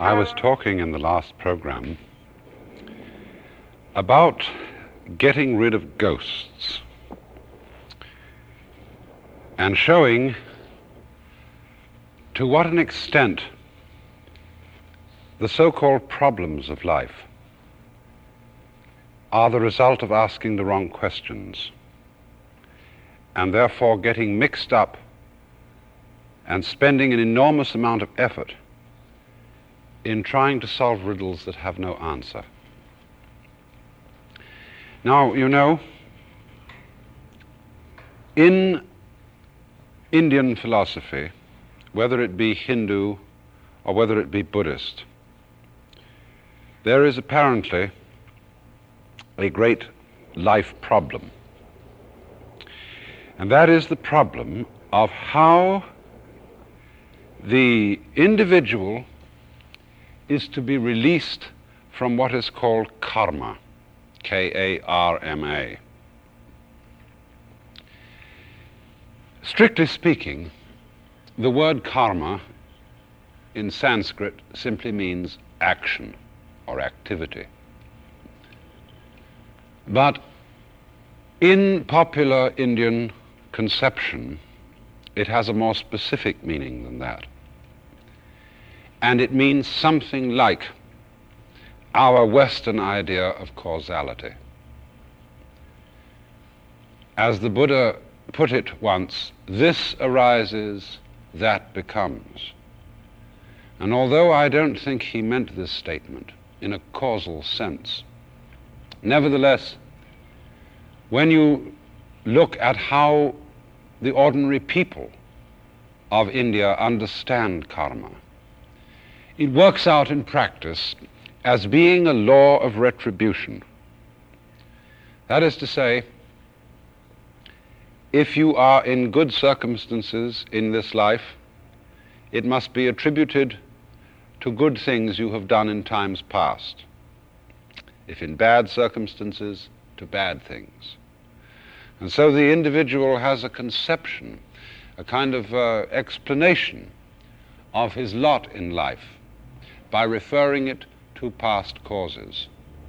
I was talking in the last program about getting rid of ghosts and showing to what an extent the so-called problems of life are the result of asking the wrong questions and therefore getting mixed up and spending an enormous amount of effort in trying to solve riddles that have no answer. Now, you know, in Indian philosophy, whether it be Hindu or whether it be Buddhist, there is apparently a great life problem. And that is the problem of how the individual is to be released from what is called karma, K-A-R-M-A. Strictly speaking, the word karma in Sanskrit simply means action or activity. But in popular Indian conception, it has a more specific meaning than that. And it means something like our Western idea of causality. As the Buddha put it once, this arises, that becomes. And although I don't think he meant this statement in a causal sense, nevertheless, when you look at how the ordinary people of India understand karma, it works out in practice as being a law of retribution. That is to say, if you are in good circumstances in this life, it must be attributed to good things you have done in times past. If in bad circumstances, to bad things. And so the individual has a conception, a kind of explanation of his lot in life by referring it to past causes.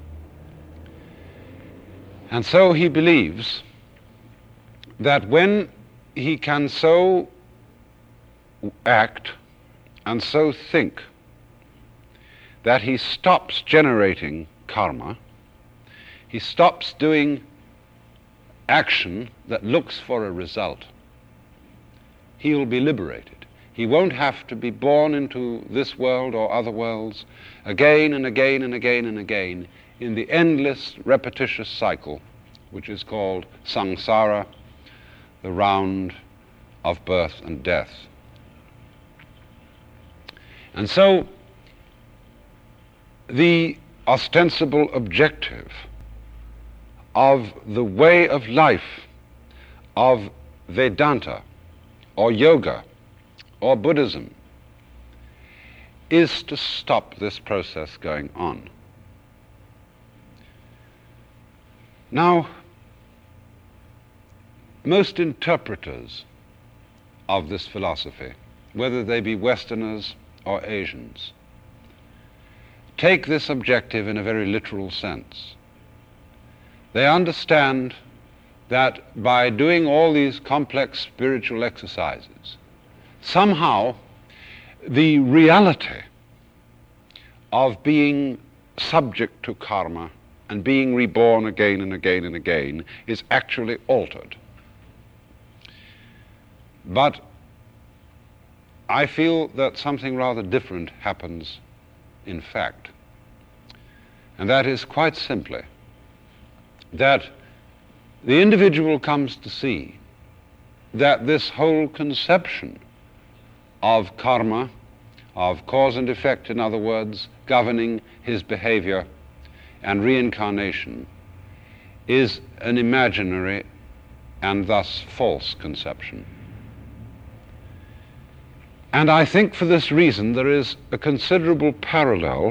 And so he believes that when he can so act and so think that he stops generating karma, he stops doing action that looks for a result, he will be liberated. He won't have to be born into this world or other worlds again and again and again and again in the endless repetitious cycle which is called samsara, the round of birth and death. And so the ostensible objective of the way of life of Vedanta or yoga or Buddhism is to stop this process going on. Now, most interpreters of this philosophy, whether they be Westerners or Asians, take this objective in a very literal sense. They understand that by doing all these complex spiritual exercises, somehow the reality of being subject to karma and being reborn again and again and again is actually altered. But I feel that something rather different happens in fact. And that is quite simply that the individual comes to see that this whole conception of karma, of cause and effect, in other words, governing his behavior and reincarnation, is an imaginary and thus false conception. And I think for this reason there is a considerable parallel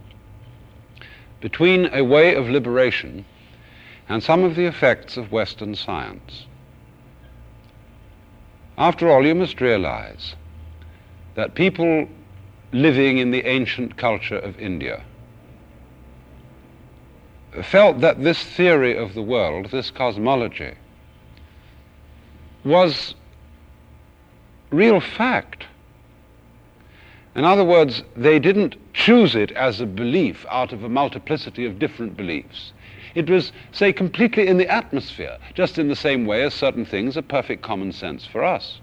between a way of liberation and some of the effects of Western science. After all, you must realize that people living in the ancient culture of India felt that this theory of the world, this cosmology, was real fact. In other words, they didn't choose it as a belief out of a multiplicity of different beliefs. It was, say, completely in the atmosphere, just in the same way as certain things are perfect common sense for us.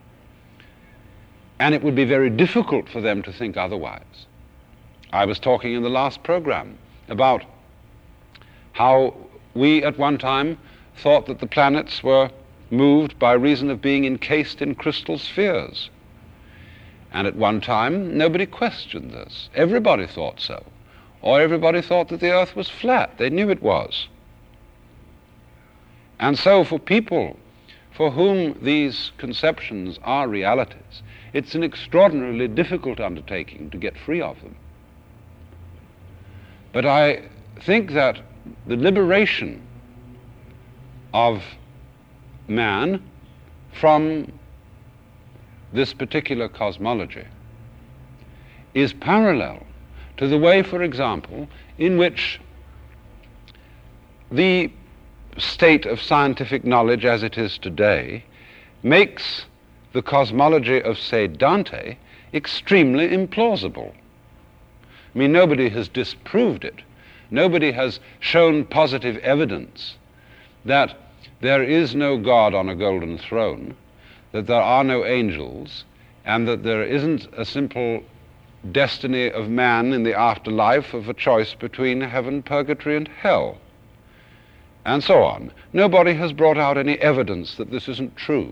And it would be very difficult for them to think otherwise. I was talking in the last program about how we at one time thought that the planets were moved by reason of being encased in crystal spheres. And at one time, nobody questioned this. Everybody thought so. Or everybody thought that the earth was flat. They knew it was. And so for people for whom these conceptions are realities, it's an extraordinarily difficult undertaking to get free of them. But I think that the liberation of man from this particular cosmology is parallel to the way, for example, in which the state of scientific knowledge as it is today makes the cosmology of, say, Dante extremely implausible. I mean, nobody has disproved it. Nobody has shown positive evidence that there is no God on a golden throne, that there are no angels, and that there isn't a simple destiny of man in the afterlife of a choice between heaven, purgatory, and hell, and so on. Nobody has brought out any evidence that this isn't true.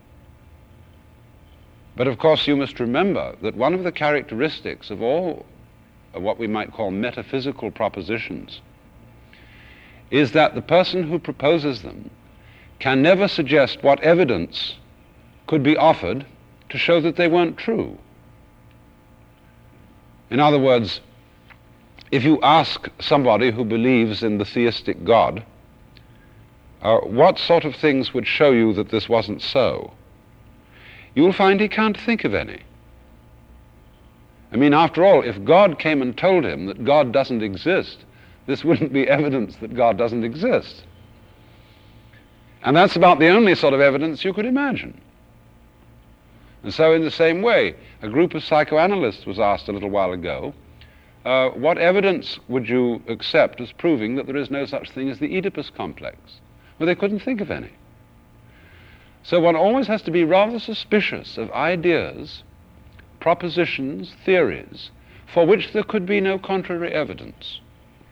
But of course you must remember that one of the characteristics of all what we might call metaphysical propositions is that the person who proposes them can never suggest what evidence could be offered to show that they weren't true. In other words, if you ask somebody who believes in the theistic God, what sort of things would show you that this wasn't so, you'll find he can't think of any. I mean, after all, if God came and told him that God doesn't exist, this wouldn't be evidence that God doesn't exist. And that's about the only sort of evidence you could imagine. And so in the same way, a group of psychoanalysts was asked a little while ago, what evidence would you accept as proving that there is no such thing as the Oedipus complex? Well, they couldn't think of any. So one always has to be rather suspicious of ideas, propositions, theories, for which there could be no contrary evidence.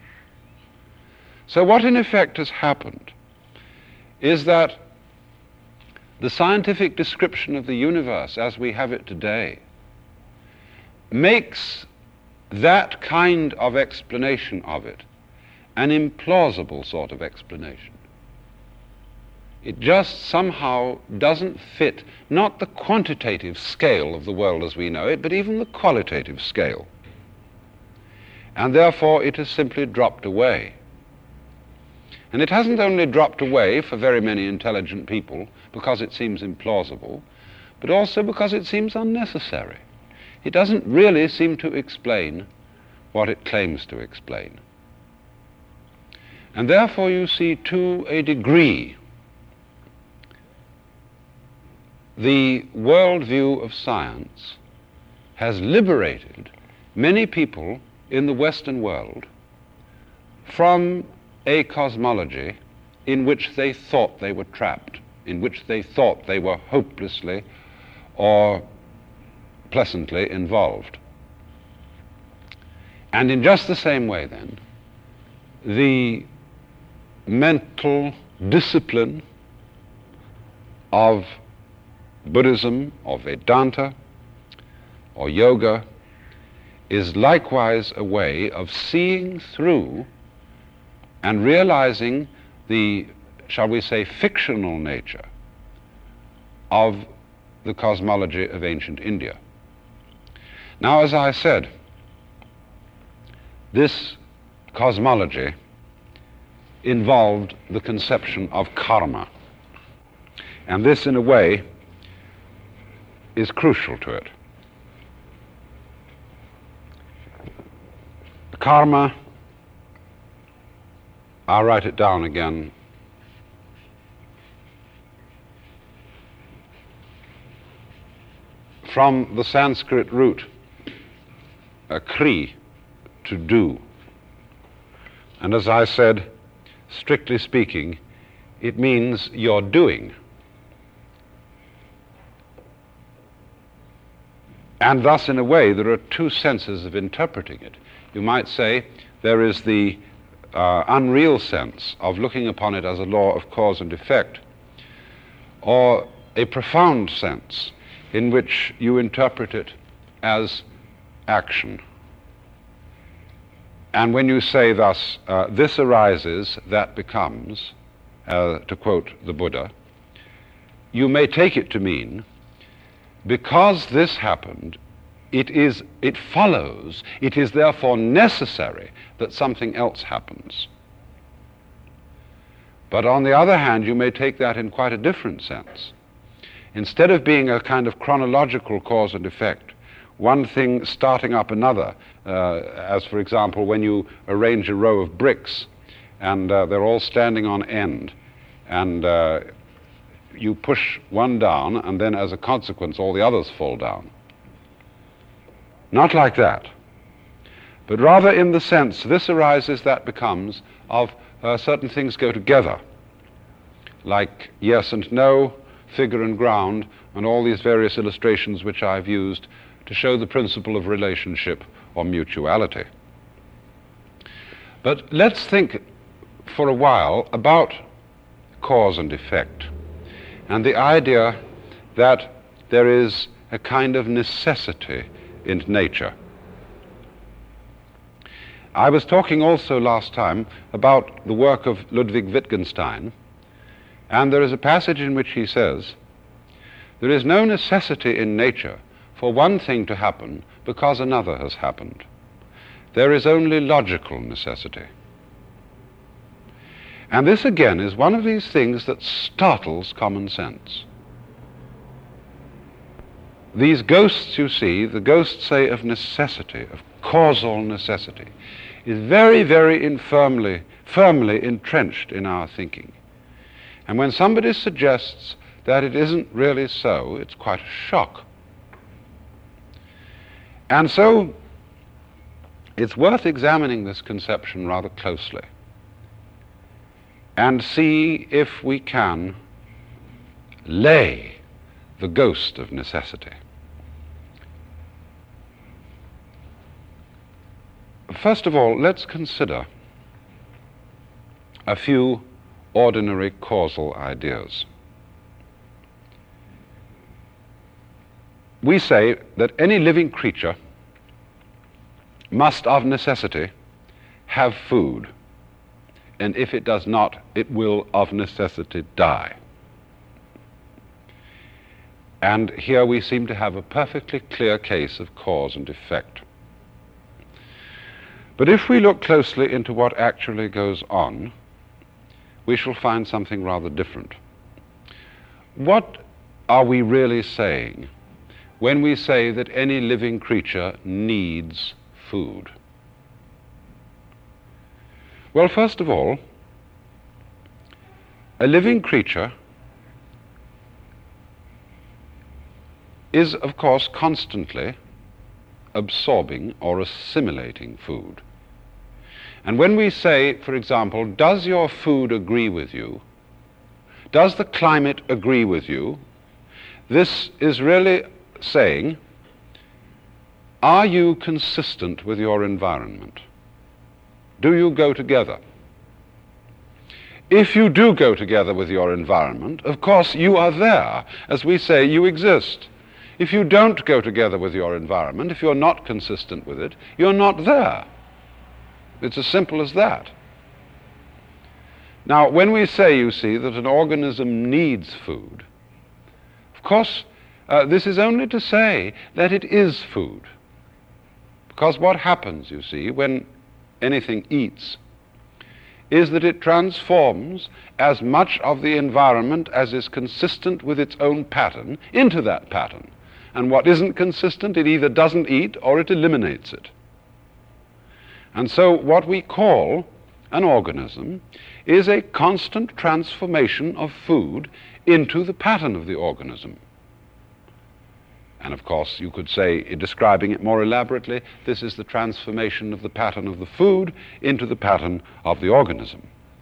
So what in effect has happened is that the scientific description of the universe as we have it today makes that kind of explanation of it an implausible sort of explanation. It just somehow doesn't fit, not the quantitative scale of the world as we know it, but even the qualitative scale. And therefore it has simply dropped away. And it hasn't only dropped away for very many intelligent people because it seems implausible, but also because it seems unnecessary. It doesn't really seem to explain what it claims to explain. And therefore you see, to a degree, the worldview of science has liberated many people in the Western world from a cosmology in which they thought they were trapped, in which they thought they were hopelessly or pleasantly involved. And in just the same way then, the mental discipline of Buddhism or Vedanta or yoga is likewise a way of seeing through and realizing the, shall we say, fictional nature of the cosmology of ancient India. Now, as I said, this cosmology involved the conception of karma, and this, in a way, is crucial to it. Karma, I'll write it down again. From the Sanskrit root, kri, to do. And as I said, strictly speaking, it means you're doing. And thus, in a way, there are two senses of interpreting it. You might say there is the unreal sense of looking upon it as a law of cause and effect, or a profound sense in which you interpret it as action. And when you say thus, this arises, that becomes, to quote the Buddha, you may take it to mean, because this happened, it follows, it is therefore necessary that something else happens. But on the other hand, you may take that in quite a different sense. Instead of being a kind of chronological cause and effect, one thing starting up another, as for example when you arrange a row of bricks and they're all standing on end, and you push one down and then as a consequence all the others fall down. Not like that, but rather in the sense this arises, that becomes, of certain things go together, like yes and no, figure and ground, and all these various illustrations which I've used to show the principle of relationship or mutuality. But let's think for a while about cause and effect, and the idea that there is a kind of necessity in nature. I was talking also last time about the work of Ludwig Wittgenstein, and there is a passage in which he says, there is no necessity in nature for one thing to happen because another has happened. There is only logical necessity. And this again is one of these things that startles common sense. These ghosts, you see, the ghosts say of necessity, of causal necessity, is very, very firmly entrenched in our thinking. And when somebody suggests that it isn't really so, it's quite a shock. And so it's worth examining this conception rather closely and see if we can lay the ghost of necessity. First of all, let's consider a few ordinary causal ideas. We say that any living creature must of necessity have food, and if it does not, it will of necessity die. And here we seem to have a perfectly clear case of cause and effect. But if we look closely into what actually goes on, we shall find something rather different. What are we really saying when we say that any living creature needs food? Well, first of all, a living creature is, of course, constantly absorbing or assimilating food. And when we say, for example, does your food agree with you? Does the climate agree with you? This is really saying, are you consistent with your environment? Do you go together? If you do go together with your environment, of course you are there. As we say, you exist. If you don't go together with your environment, if you're not consistent with it, you're not there. It's as simple as that. Now, when we say, you see, that an organism needs food, of course, this is only to say that it is food. Because what happens, you see, when anything eats, is that it transforms as much of the environment as is consistent with its own pattern into that pattern. And what isn't consistent, it either doesn't eat or it eliminates it. And so what we call an organism is a constant transformation of food into the pattern of the organism. And of course, you could say, describing it more elaborately, this is the transformation of the pattern of the food into the pattern of the organism.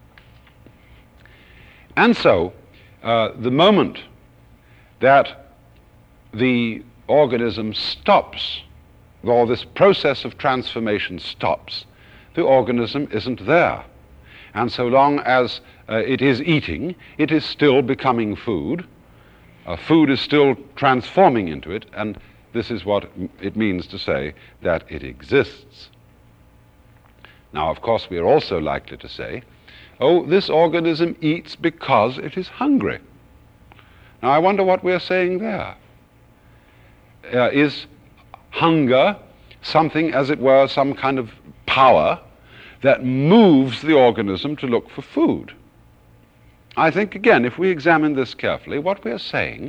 And so, the moment that the organism stops, or this process of transformation stops, the organism isn't there. And so long as it is eating, it is still becoming food. Food is still transforming into it, and this is what it means to say that it exists. Now, of course, we are also likely to say, oh, this organism eats because it is hungry. Now, I wonder what we're saying there. Is hunger something, as it were, some kind of power that moves the organism to look for food? I think, again, if we examine this carefully, what we're saying,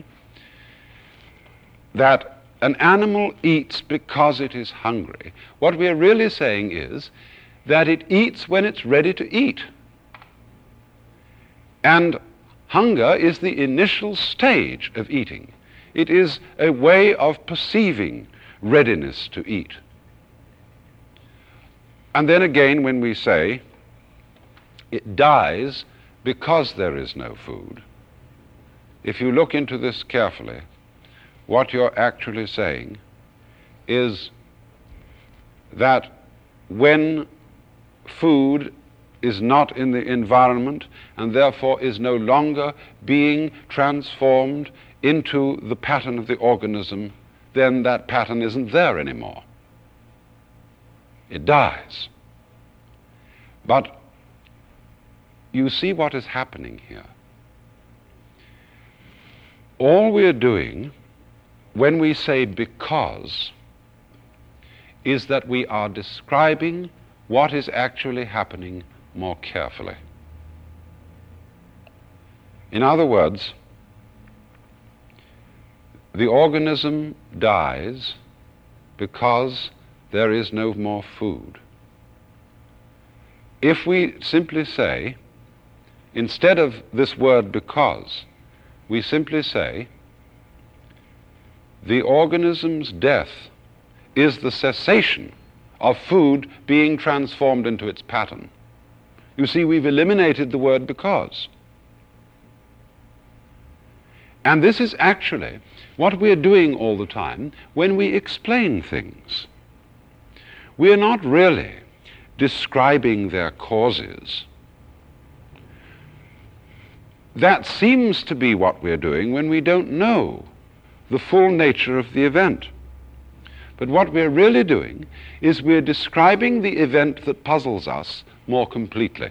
that an animal eats because it is hungry, what we're really saying is that it eats when it's ready to eat. And hunger is the initial stage of eating. It is a way of perceiving readiness to eat. And then again, when we say it dies because there is no food, if you look into this carefully, what you're actually saying is that when food is not in the environment and therefore is no longer being transformed into the pattern of the organism, then that pattern isn't there anymore. It dies. But you see what is happening here. All we're doing when we say because is that we are describing what is actually happening more carefully. In other words, the organism dies because there is no more food. If we simply say, instead of this word because, we simply say, the organism's death is the cessation of food being transformed into its pattern. You see, we've eliminated the word because. And this is actually what we're doing all the time when we explain things. We're not really describing their causes. That seems to be what we're doing when we don't know the full nature of the event. But what we're really doing is we're describing the event that puzzles us more completely.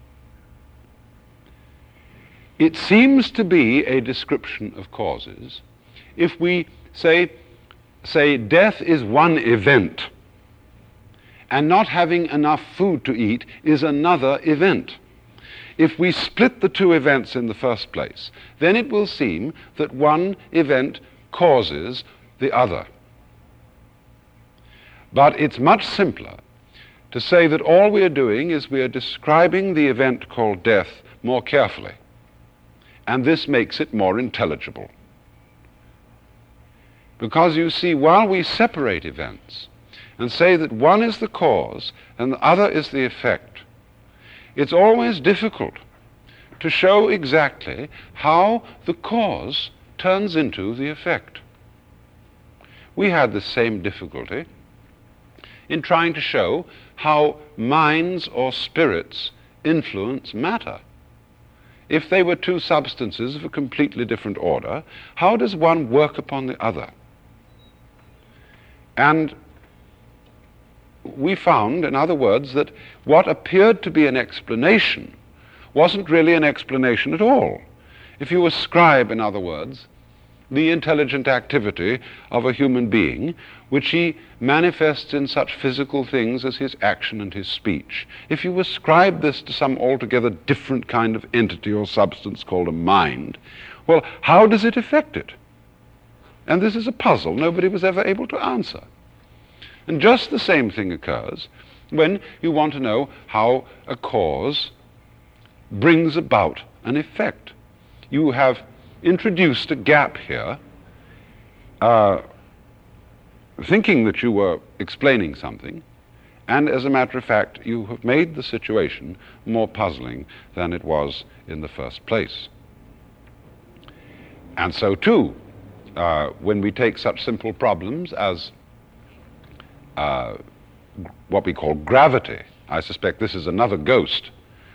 It seems to be a description of causes if we say death is one event and not having enough food to eat is another event. If we split the two events in the first place, then it will seem that one event causes the other. But it's much simpler to say that all we're doing is we're describing the event called death more carefully. And this makes it more intelligible. Because you see, while we separate events and say that one is the cause and the other is the effect, it's always difficult to show exactly how the cause turns into the effect. We had the same difficulty in trying to show how minds or spirits influence matter. If they were two substances of a completely different order, how does one work upon the other? And we found, in other words, that what appeared to be an explanation wasn't really an explanation at all. If you ascribe, in other words, the intelligent activity of a human being, which he manifests in such physical things as his action and his speech, if you ascribe this to some altogether different kind of entity or substance called a mind, well, how does it affect it? And this is a puzzle nobody was ever able to answer. And just the same thing occurs when you want to know how a cause brings about an effect. You have introduced a gap here, thinking that you were explaining something, and as a matter of fact, you have made the situation more puzzling than it was in the first place. And so, too, when we take such simple problems as what we call gravity, I suspect this is another ghost,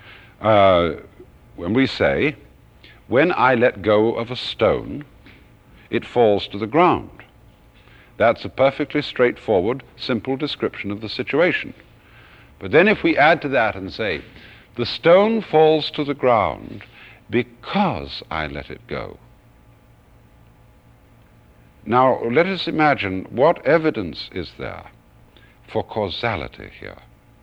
when we say, when I let go of a stone, it falls to the ground. That's a perfectly straightforward, simple description of the situation. But then if we add to that and say, the stone falls to the ground because I let it go. Now, let us imagine what evidence is there for causality here.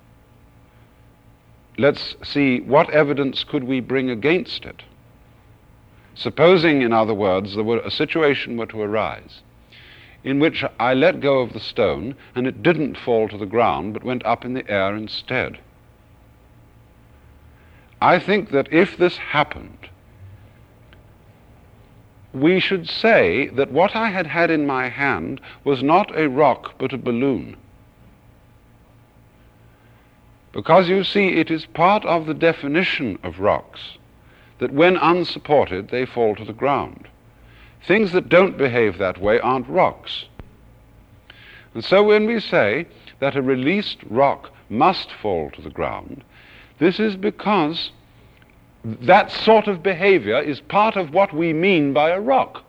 Let's see what evidence could we bring against it. Supposing, in other words, a situation were to arise in which I let go of the stone and it didn't fall to the ground but went up in the air instead. I think that if this happened, we should say that what I had had in my hand was not a rock but a balloon. Because you see, it is part of the definition of rocks that when unsupported they fall to the ground. Things that don't behave that way aren't rocks. And so when we say that a released rock must fall to the ground, this is because that sort of behavior is part of what we mean by a rock.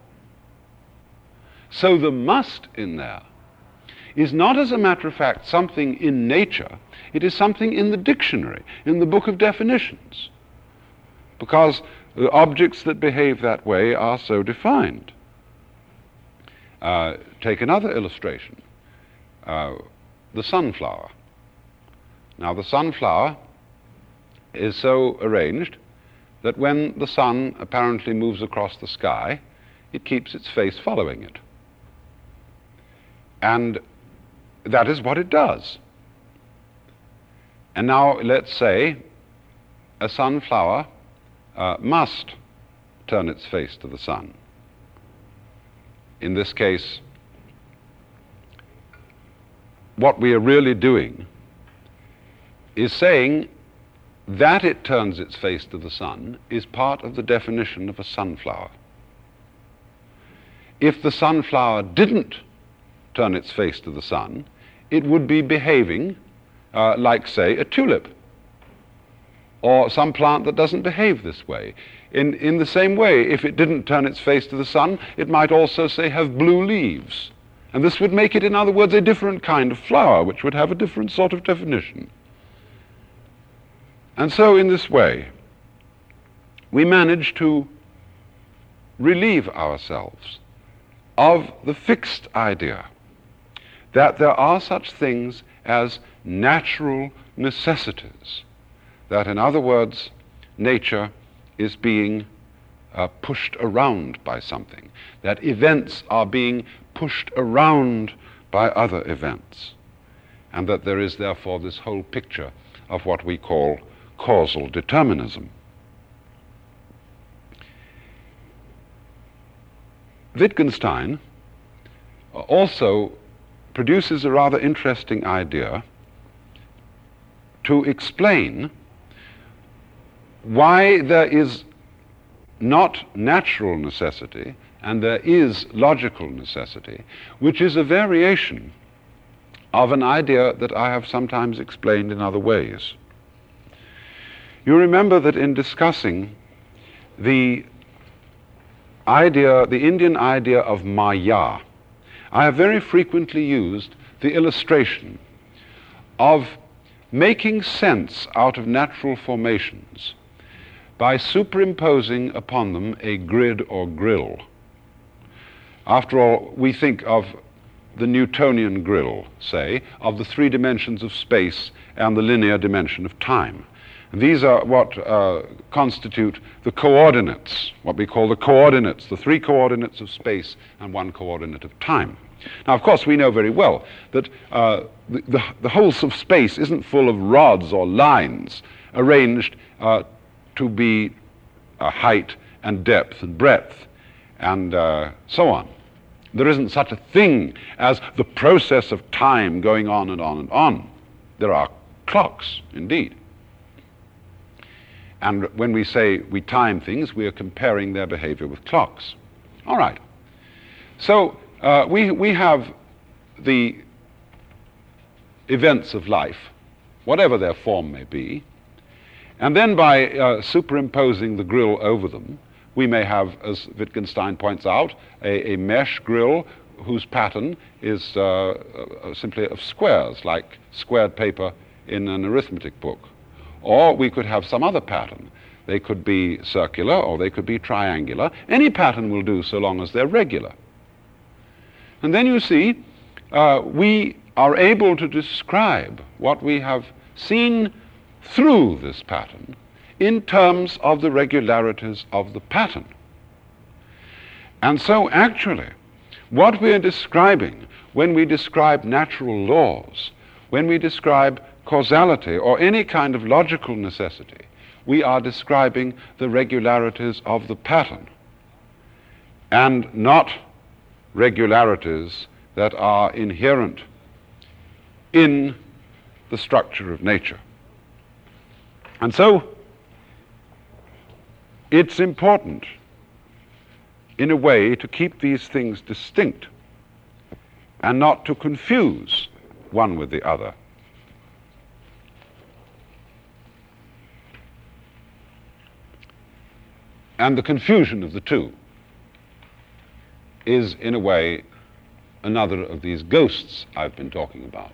So the must in there is not, as a matter of fact, something in nature. It is something in the dictionary, in the book of definitions, because the objects that behave that way are so defined. Take another illustration, the sunflower. Now, the sunflower is so arranged that when the sun apparently moves across the sky, it keeps its face following it. And that is what it does. And now let's say a sunflower must turn its face to the sun. In this case, what we are really doing is saying that it turns its face to the sun is part of the definition of a sunflower. If the sunflower didn't turn its face to the sun, it would be behaving like, say, a tulip, or some plant that doesn't behave this way. In the same way, if it didn't turn its face to the sun, it might also, say, have blue leaves. And this would make it, in other words, a different kind of flower, which would have a different sort of definition. And so, in this way, we manage to relieve ourselves of the fixed idea that there are such things as natural necessities, that, in other words, nature is being pushed around by something, that events are being pushed around by other events, and that there is therefore this whole picture of what we call causal determinism. Wittgenstein also produces a rather interesting idea to explain why there is not natural necessity and there is logical necessity, which is a variation of an idea that I have sometimes explained in other ways. You remember that in discussing the Indian idea of Maya, I have very frequently used the illustration of making sense out of natural formations by superimposing upon them a grid or grill. After all, we think of the Newtonian grill, say, of the three dimensions of space and the linear dimension of time. These are what constitute the coordinates, what we call the coordinates, the three coordinates of space and one coordinate of time. Now, of course, we know very well that the whole of space isn't full of rods or lines arranged to be height and depth and breadth and so on. There isn't such a thing as the process of time going on and on and on. There are clocks, indeed. And when we say we time things, we are comparing their behavior with clocks. All right. So we have the events of life, whatever their form may be, and then by superimposing the grill over them, we may have, as Wittgenstein points out, a mesh grill whose pattern is simply of squares, like squared paper in an arithmetic book. Or we could have some other pattern. They could be circular or they could be triangular. Any pattern will do so long as they're regular. And then you see, we are able to describe what we have seen through this pattern in terms of the regularities of the pattern. And so actually, what we are describing when we describe natural laws, when we describe causality or any kind of logical necessity, we are describing the regularities of the pattern and not regularities that are inherent in the structure of nature. And so it's important in a way to keep these things distinct and not to confuse one with the other. And the confusion of the two is, in a way, another of these ghosts I've been talking about.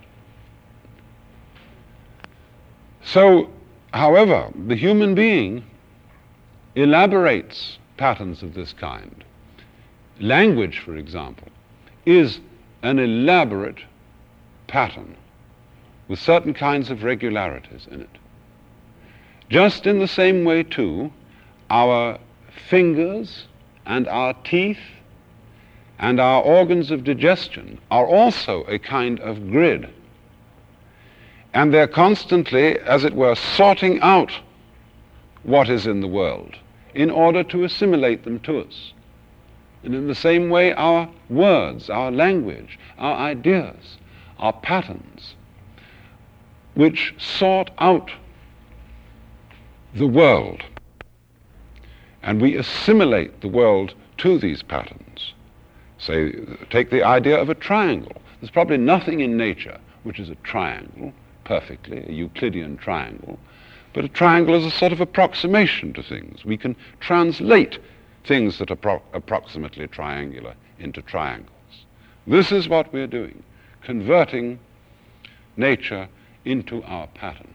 So, however, the human being elaborates patterns of this kind. Language, for example, is an elaborate pattern with certain kinds of regularities in it. Just in the same way, too, our fingers and our teeth and our organs of digestion are also a kind of grid. And they're constantly, as it were, sorting out what is in the world in order to assimilate them to us. And in the same way, our words, our language, our ideas, our patterns, which sort out the world. And we assimilate the world to these patterns. Say, take the idea of a triangle. There's probably nothing in nature which is a triangle, perfectly, a Euclidean triangle, but a triangle is a sort of approximation to things. We can translate things that are approximately triangular into triangles. This is what we're doing, converting nature into our pattern.